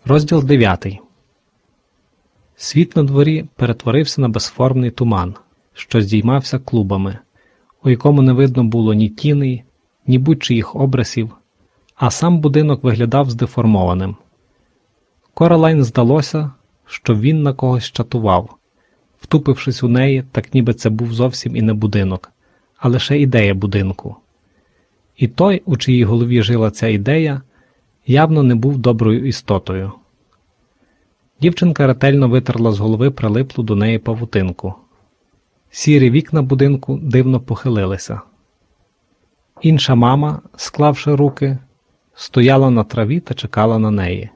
Розділ 9. Світ на дворі перетворився на безформний туман, що здіймався клубами, у якому не видно було ні тіней, ні будь-чиїх обрисів, а сам будинок виглядав здеформованим. Коралайн здалося, що він на когось чатував, втупившись у неї, так ніби це був зовсім і не будинок, а лише ідея будинку. І той, у чиїй голові жила ця ідея, явно не був доброю істотою. Дівчинка ретельно витерла з голови прилиплу до неї павутинку. Сірі вікна будинку дивно похилилися. Інша мама, склавши руки, стояла на траві та чекала на неї.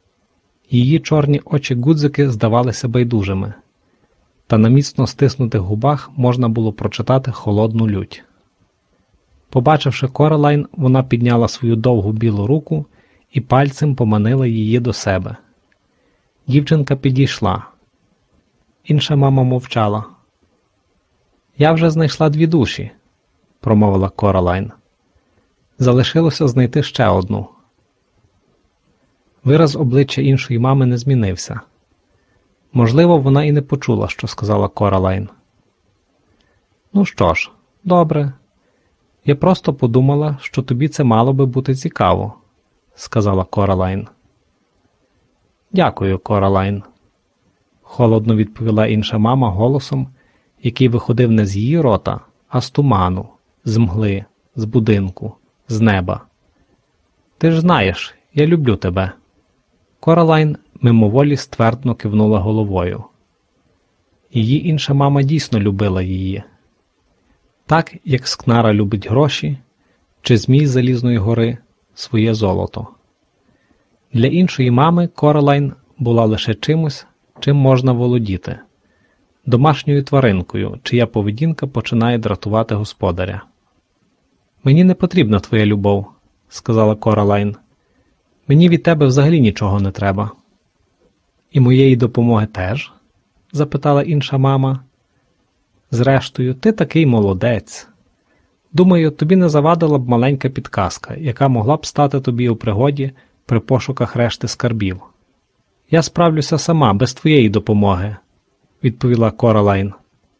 Її чорні очі-гудзики здавалися байдужими, та на міцно стиснутих губах можна було прочитати холодну лють. Побачивши Коралайн, вона підняла свою довгу білу руку і пальцем поманила її до себе. Дівчинка підійшла. Інша мама мовчала. «Я вже знайшла 2 душі», – промовила Коралайн. «Залишилося знайти ще одну». Вираз обличчя іншої мами не змінився. Можливо, вона і не почула, що сказала Коралайн. «Ну що ж, добре. Я просто подумала, що тобі це мало би бути цікаво», – сказала Коралайн. «Дякую, Коралайн», – холодно відповіла інша мама голосом, який виходив не з її рота, а з туману, з мгли, з будинку, з неба. «Ти ж знаєш, я люблю тебе». Коралайн мимоволі ствердно кивнула головою. Її інша мама дійсно любила її. Так, як скнара любить гроші, чи змій з Залізної гори своє золото. Для іншої мами Коралайн була лише чимось, чим можна володіти. Домашньою тваринкою, чия поведінка починає дратувати господаря. «Мені не потрібна твоя любов», – сказала Коралайн. «Мені від тебе взагалі нічого не треба». «І моєї допомоги теж?» – запитала інша мама. «Зрештою, ти такий молодець. Думаю, тобі не завадила б маленька підказка, яка могла б стати тобі у пригоді при пошуках решти скарбів». «Я справлюся сама, без твоєї допомоги», – відповіла Коралайн.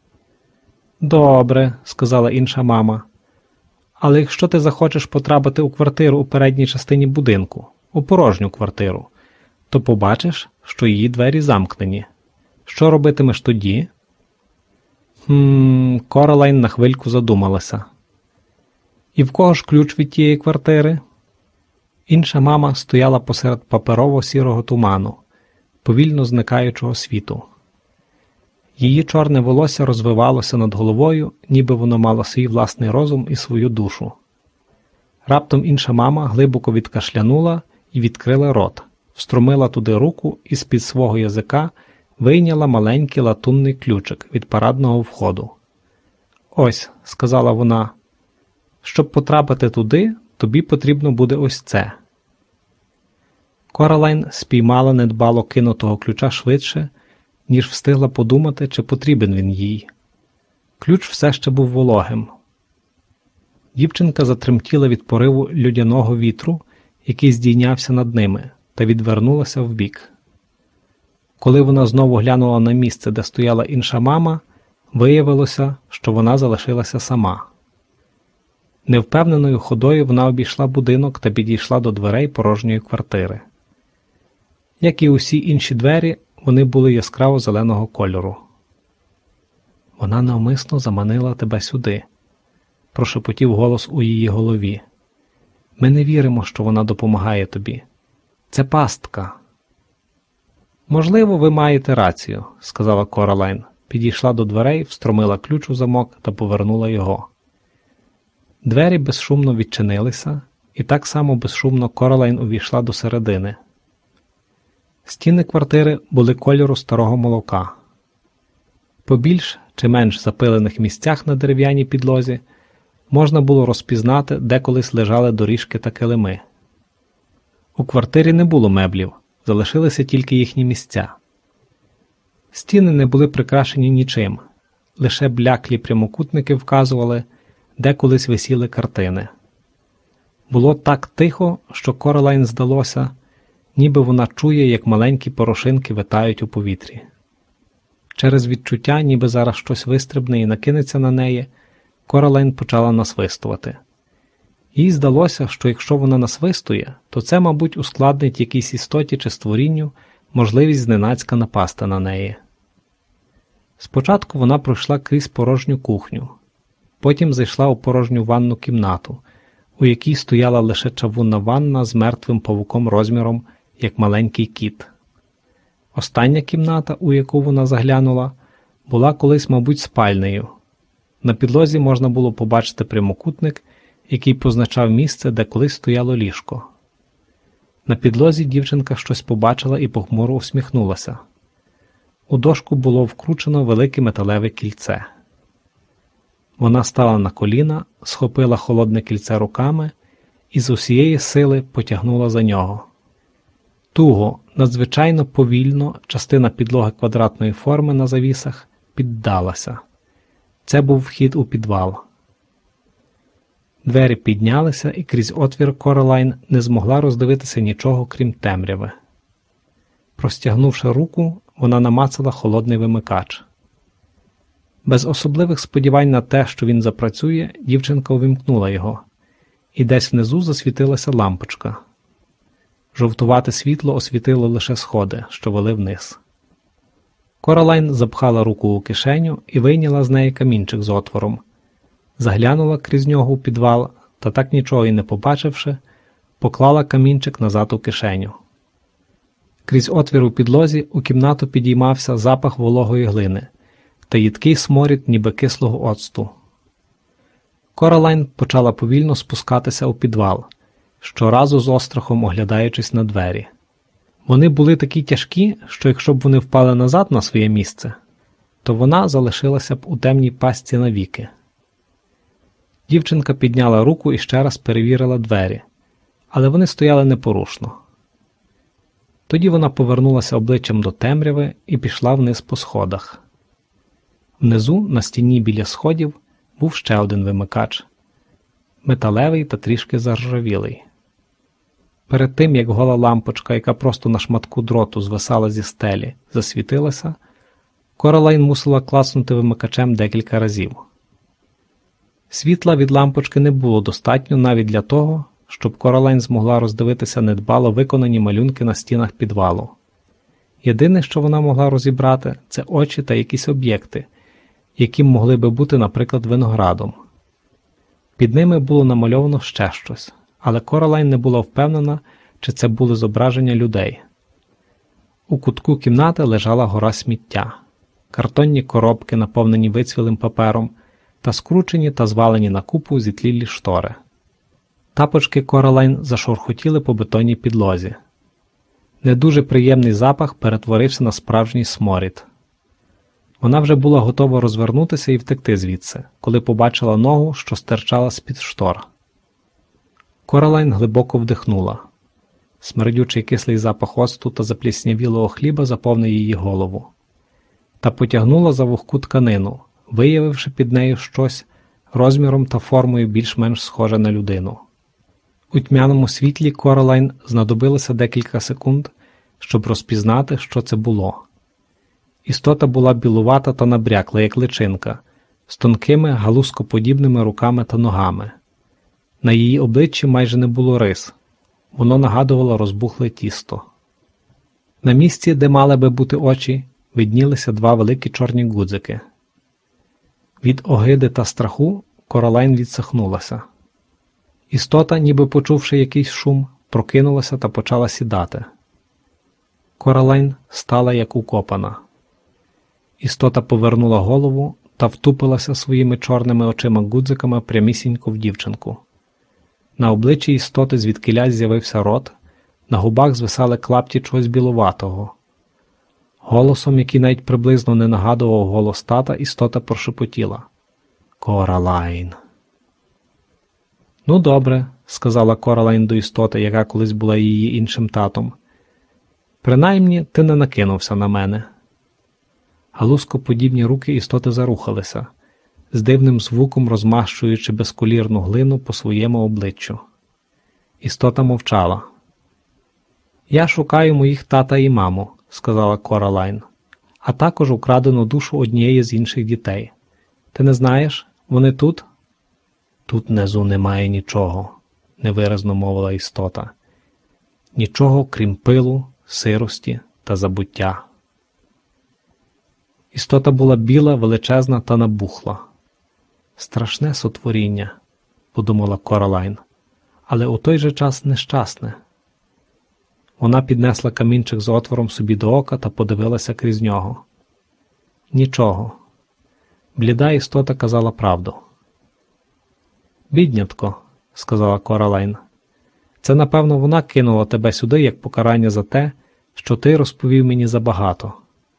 «Добре», – сказала інша мама. «Але якщо ти захочеш потрапити у квартиру у передній частині будинку, у порожню квартиру, то побачиш, що її двері замкнені. Що робитимеш тоді?» Коралайн на хвильку задумалася. «І в кого ж ключ від тієї квартири?» Інша мама стояла посеред паперово-сірого туману, повільно зникаючого світу. Її чорне волосся розвивалося над головою, ніби воно мало свій власний розум і свою душу. Раптом інша мама глибоко відкашлянула і відкрила рот, встромила туди руку і з-під свого язика вийняла маленький латунний ключик від парадного входу. «Ось», – сказала вона, – «щоб потрапити туди, тобі потрібно буде ось це». Коралайн спіймала недбало кинутого ключа швидше, ніж встигла подумати, чи потрібен він їй. Ключ все ще був вологим. Дівчинка затремтіла від пориву людяного вітру, який здійнявся над ними, та відвернулася вбік. Коли вона знову глянула на місце, де стояла інша мама, виявилося, що вона залишилася сама. Невпевненою ходою вона обійшла будинок та підійшла до дверей порожньої квартири. Як і усі інші двері, вони були яскраво-зеленого кольору. «Вона навмисно заманила тебе сюди», – прошепотів голос у її голові. «Ми не віримо, що вона допомагає тобі. Це пастка». «Можливо, ви маєте рацію», – сказала Коралайн, підійшла до дверей, встромила ключ у замок та повернула його. Двері безшумно відчинилися, і так само безшумно Коралайн увійшла до середини. Стіни квартири були кольору старого молока. По більш чи менш запилених місцях на дерев'яній підлозі можна було розпізнати, де колись лежали доріжки та килими. У квартирі не було меблів, залишилися тільки їхні місця. Стіни не були прикрашені нічим, лише бляклі прямокутники вказували, де колись висіли картини. Було так тихо, що Коралайн здалося, ніби вона чує, як маленькі порошинки витають у повітрі. Через відчуття, ніби зараз щось вистрибне і накинеться на неї, Коралайн почала насвистувати. Їй здалося, що якщо вона насвистує, то це, мабуть, ускладнить якійсь істоті чи створінню можливість зненацька напасти на неї. Спочатку вона пройшла крізь порожню кухню, потім зайшла у порожню ванну кімнату, у якій стояла лише чавунна ванна з мертвим павуком розміром, як маленький кіт. Остання кімната, у яку вона заглянула, була колись, мабуть, спальнею. На підлозі можна було побачити прямокутник, який позначав місце, де колись стояло ліжко. На підлозі дівчинка щось побачила і похмуро усміхнулася. У дошку було вкручено велике металеве кільце. Вона стала на коліна, схопила холодне кільце руками і з усієї сили потягнула за нього. Туго, надзвичайно повільно частина підлоги квадратної форми на завісах піддалася. Це був вхід у підвал. Двері піднялися, і крізь отвір Коралайн не змогла роздивитися нічого, крім темряви. Простягнувши руку, вона намацала холодний вимикач. Без особливих сподівань на те, що він запрацює, дівчинка увімкнула його, і десь внизу засвітилася лампочка. Жовтувате світло освітило лише сходи, що вели вниз. Коралайн запхала руку у кишеню і вийняла з неї камінчик з отвором. Заглянула крізь нього у підвал, та так нічого й не побачивши, поклала камінчик назад у кишеню. Крізь отвір у підлозі у кімнату підіймався запах вологої глини та їдкий сморід ніби кислого оцту. Коралайн почала повільно спускатися у підвал, щоразу з острахом оглядаючись на двері. Вони були такі тяжкі, що якщо б вони впали назад на своє місце, то вона залишилася б у темній пастці навіки. Дівчинка підняла руку і ще раз перевірила двері, але вони стояли непорушно. Тоді вона повернулася обличчям до темряви і пішла вниз по сходах. Внизу, на стіні біля сходів, був ще один вимикач – металевий та трішки заржавілий. Перед тим, як гола лампочка, яка просто на шматку дроту звисала зі стелі, засвітилася, Коралайн мусила клацнути вимикачем декілька разів. Світла від лампочки не було достатньо навіть для того, щоб Коралайн змогла роздивитися недбало виконані малюнки на стінах підвалу. Єдине, що вона могла розібрати, це очі та якісь об'єкти, які могли би бути, наприклад, виноградом. Під ними було намальовано ще щось, але Коралайн не була впевнена, чи це були зображення людей. У кутку кімнати лежала гора сміття, картонні коробки, наповнені вицвілим папером, та скручені та звалені на купу зітлілі штори. Тапочки Коралайн зашурхотіли по бетонній підлозі. Не дуже приємний запах перетворився на справжній сморід. Вона вже була готова розвернутися і втекти звідси, коли побачила ногу, що стирчала з-під штор. Коралайн глибоко вдихнула. Смердючий кислий запах оцту та запліснявілого хліба заповнив її голову. Та потягнула за вогку тканину, виявивши під нею щось розміром та формою більш-менш схоже на людину. У тьмяному світлі Коралайн знадобилося декілька секунд, щоб розпізнати, що це було. Істота була білувата та набрякла, як личинка, з тонкими галузкоподібними руками та ногами. На її обличчі майже не було рис, воно нагадувало розбухле тісто. На місці, де мали би бути очі, виднілися два великі чорні гудзики. Від огиди та страху Коралайн відсахнулася. Істота, ніби почувши якийсь шум, прокинулася та почала сідати. Коралайн стала як укопана. Істота повернула голову та втупилася своїми чорними очима-гудзиками прямісінько в дівчинку. На обличчі істоти звідкілясь з'явився рот, на губах звисали клапті чогось білуватого. Голосом, який навіть приблизно не нагадував голос тата, істота прошепотіла: «Коралайн». «Ну добре», – сказала Коралайн до істоти, яка колись була її іншим татом. «Принаймні, ти не накинувся на мене». Галузкоподібні руки істоти зарухалися, з дивним звуком розмащуючи безколірну глину по своєму обличчю. Істота мовчала. Я шукаю моїх тата і маму, сказала Коралайн, а також украдену душу однієї з інших дітей. Ти не знаєш, вони тут? Тут внизу немає нічого, невиразно мовила істота. Нічого, крім пилу, сирості та забуття. Істота була біла, величезна та набухла. Страшне сотворіння, подумала Коралайн, але у той же час нещасне. Вона піднесла камінчик з отвором собі до ока та подивилася крізь нього. Нічого. Бліда істота казала правду. «Біднятко», – сказала Коралайн, – «це, напевно, вона кинула тебе сюди як покарання за те, що ти розповів мені забагато».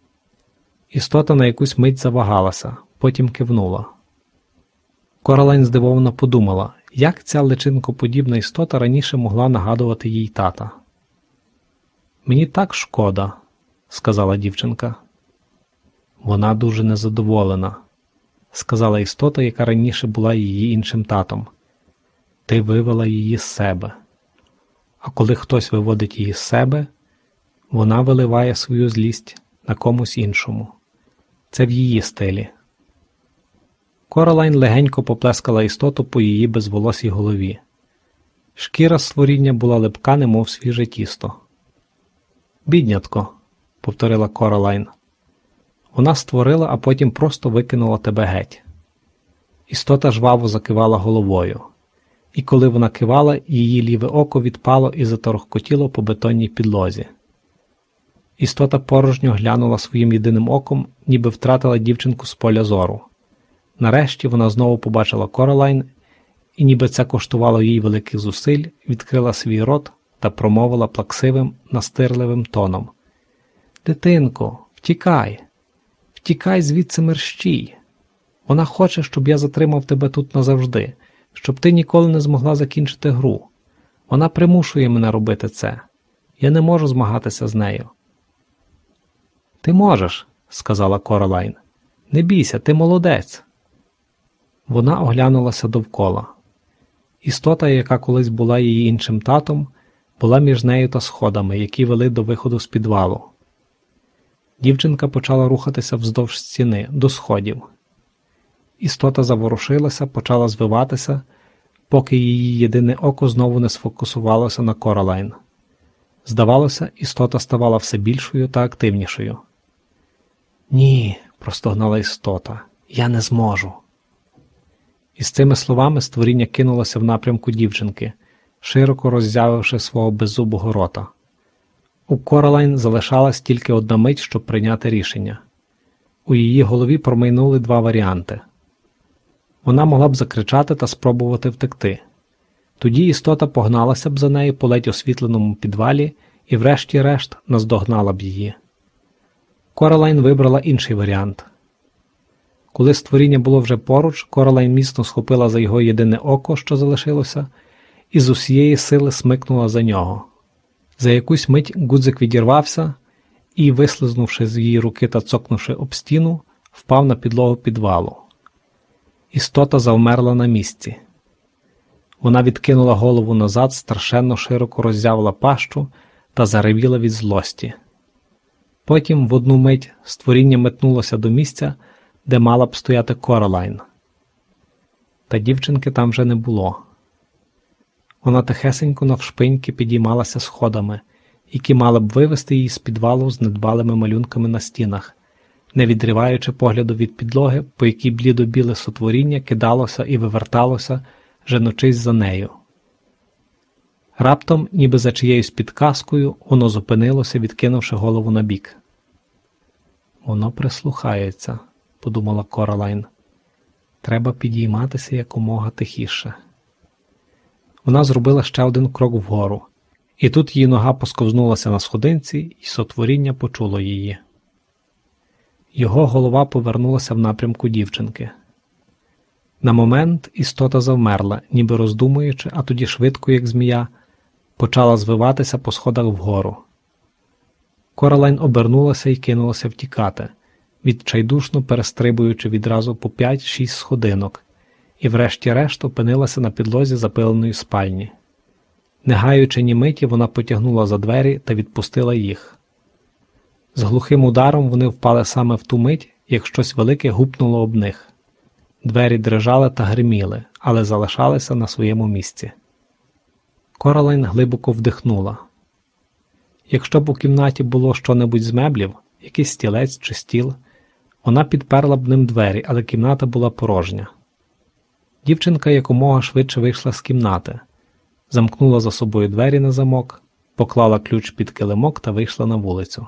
Істота на якусь мить завагалася, потім кивнула. Коралайн здивовано подумала, як ця личинкоподібна істота раніше могла нагадувати їй тата. «Мені так шкода», – сказала дівчинка. «Вона дуже незадоволена», – сказала істота, яка раніше була її іншим татом. «Ти вивела її з себе. А коли хтось виводить її з себе, вона виливає свою злість на комусь іншому. Це в її стилі». Коралайн легенько поплескала істоту по її безволосій голові. Шкіра створіння була липка, немов свіже тісто. «Біднятко», – повторила Коралайн. «Вона створила, а потім просто викинула тебе геть». Істота жваво закивала головою. І коли вона кивала, її ліве око відпало і заторохкотіло по бетонній підлозі. Істота порожньо глянула своїм єдиним оком, ніби втратила дівчинку з поля зору. Нарешті вона знову побачила Коралайн, і ніби це коштувало їй великих зусиль, відкрила свій рот та промовила плаксивим, настирливим тоном. «Дитинко, втікай! Втікай звідси мерщій! Вона хоче, щоб я затримав тебе тут назавжди, щоб ти ніколи не змогла закінчити гру. Вона примушує мене робити це. Я не можу змагатися з нею». «Ти можеш», – сказала Коралайн. «Не бійся, ти молодець». Вона оглянулася довкола. Істота, яка колись була її іншим татом, була між нею та сходами, які вели до виходу з підвалу. Дівчинка почала рухатися вздовж стіни, до сходів. Істота заворушилася, почала звиватися, поки її єдине око знову не сфокусувалося на Коралайн. Здавалося, істота ставала все більшою та активнішою. «Ні», – простогнала істота, – «я не зможу». І з цими словами створіння кинулося в напрямку дівчинки, широко роззявивши свого беззубого рота. У Коралайн залишалась тільки одна мить, щоб прийняти рішення. У її голові промайнули два варіанти. Вона могла б закричати та спробувати втекти. Тоді істота погналася б за нею по ледь освітленому підвалі і врешті-решт наздогнала б її. Коралайн вибрала інший варіант. Коли створіння було вже поруч, Коралайн міцно схопила за його єдине око, що залишилося, і з усієї сили смикнула за нього. За якусь мить гудзик відірвався і, вислизнувши з її руки та цокнувши об стіну, впав на підлогу підвалу. Істота завмерла на місці. Вона відкинула голову назад, страшенно широко роззявила пащу та заревіла від злості. Потім, в одну мить, створіння метнулося до місця, де мала б стояти Коралайн. Та дівчинки там вже не було. Вона тихесенько навшпиньки підіймалася сходами, які мали б вивести її з підвалу з недбалими малюнками на стінах, не відриваючи погляду від підлоги, по якій блідо-біле сотворіння кидалося і виверталося, женучись за нею. Раптом, ніби за чиєюсь підказкою, воно зупинилося, відкинувши голову набік. «Воно прислухається», – подумала Коралайн. «Треба підійматися якомога тихіше». Вона зробила ще один крок вгору, і тут її нога посковзнулася на сходинці, і сотворіння почуло її. Його голова повернулася в напрямку дівчинки. На момент істота завмерла, ніби роздумуючи, а тоді швидко, як змія, почала звиватися по сходах вгору. Коралайн обернулася і кинулася втікати, відчайдушно перестрибуючи відразу по 5-6 сходинок, і врешті-решт опинилася на підлозі запиленої спальні. Не гаючи ні миті, вона потягнула за двері та відпустила їх. З глухим ударом вони впали саме в ту мить, як щось велике гупнуло об них. Двері дрижали та гриміли, але залишалися на своєму місці. Коралайн глибоко вдихнула. Якщо б у кімнаті було що-небудь з меблів, якийсь стілець чи стіл, вона підперла б ним двері, але кімната була порожня. Дівчинка якомога швидше вийшла з кімнати, замкнула за собою двері на замок, поклала ключ під килимок та вийшла на вулицю.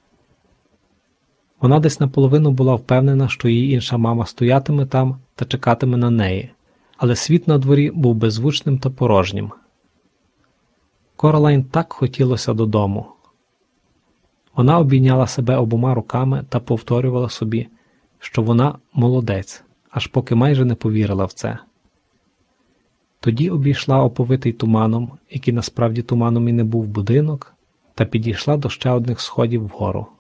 Вона десь наполовину була впевнена, що її інша мама стоятиме там та чекатиме на неї, але світ на дворі був беззвучним та порожнім. Коралайн так хотілося додому. Вона обійняла себе обома руками та повторювала собі, що вона молодець, аж поки майже не повірила в це. Тоді обійшла оповитий туманом, який насправді туманом і не був, будинок, та підійшла до ще одних сходів вгору.